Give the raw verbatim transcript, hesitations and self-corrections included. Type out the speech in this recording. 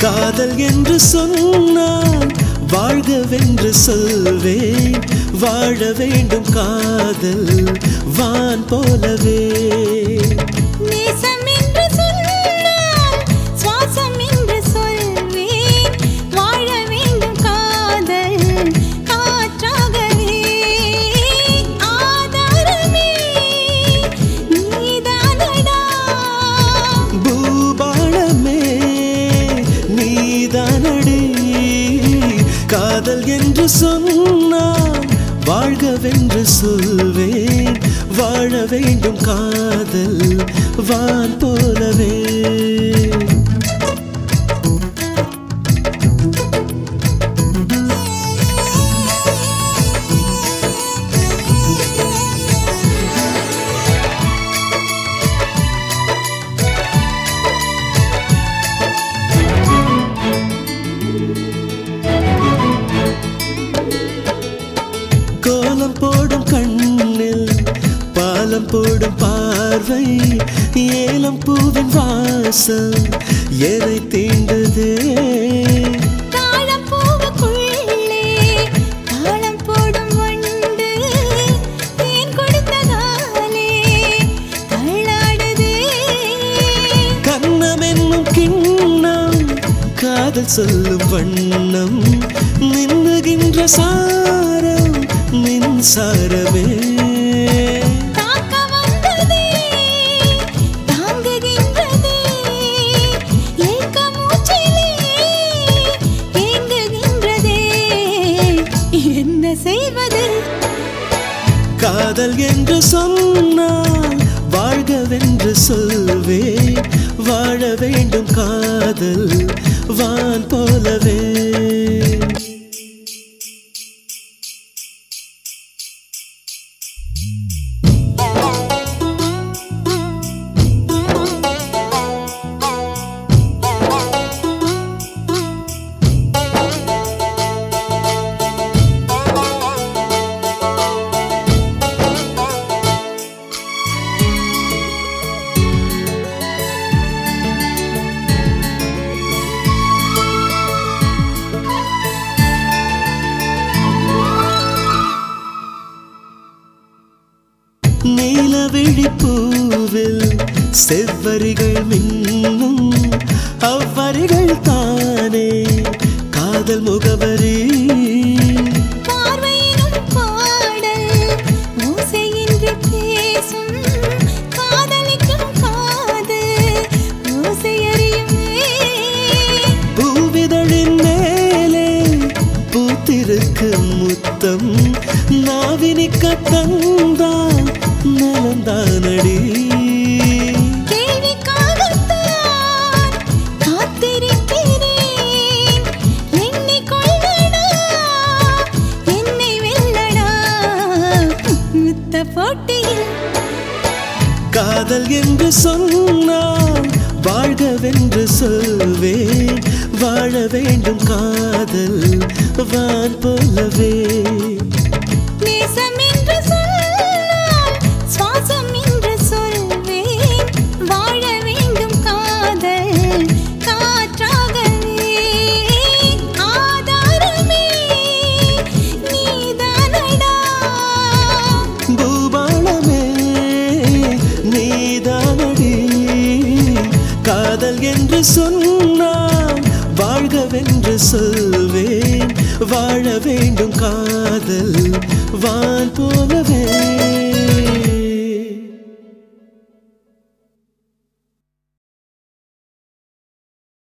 காதல் என்று சொன்னால் வாழ்கவென்று சொல்வேன். வாழ வேண்டும் காதல் வான் போலவே. நேசம் என்று சொன்னால் சுவாசம் என்று சொல்வேன். வாழ வேண்டும் காதல் காற்றாகவே. ஆதாரமே நீதானடா, பூபாளமே நீதானடி. காதல் என்று சொன்னால் வாழ்கவென்று சொல்வேன். வாழ வேண்டும் காதல் வான் போலவே. கோலம் போடும் கண்ணில் பாலம் போடும் பார்வை. ஏலம் பூவின் வாசம் எதை தீண்டதே. தாழம் பூவுக்குள்ளே தாளம் போடும் வண்டு தேன் கொடுத்ததாலே தள்ளாடுதே. கண்ணம் என்னும் கிண்ணம் காதல் சொல்லும் வண்ணம். நின்னுகின்ற சாரம் மின்சாரமே. தாக்க வந்ததே தாங்குகின்றதே. ஏக்க மூச்சிலே ஏங்குகின்றதே. என்ன செய்வது? காதல் என்று சொன்னால் வாழ்கவென்று சொல்வேன். வாழ வேண்டும் காதல் வான் போலவே. நீலவிழி பூவில் செவ்வரிகள் மின்னும். அவ்வரிகள் தானே காதல் முகவரி. பார்வையினும் பாடல் ஓசையின்றி பேசும். காதலிக்கும் காதல் ஓசையறியுமே. பூவிதழின் மேலே பூத்திருக்கும் முத்தம். நாவினிக்க தந்தான் நலந்தானடி. கேள்விக்காகத்தான் காத்திருக்கிறேன். எண்ணிக்கொள்ளடா என்னை வெல்லடா முத்த போட்டியில். காதல் என்று சொன்னால் வாழ்கவென்று சொல்வேன். வாழ வேண்டும் காதல் வான் போலவே. நேசம் என்று சொன்னால் சுவாசம் என்று சொல்வேன். வாழ வேண்டும் காதல் காற்றாகவே. ஆதாரமே நீதானடா, பூபாளமே நீதானடி. காதல் என்று சொன்னால் வாழ்கவென்று சொல்வேன். வாழ வேண்டும் காதல் வான் போலவே.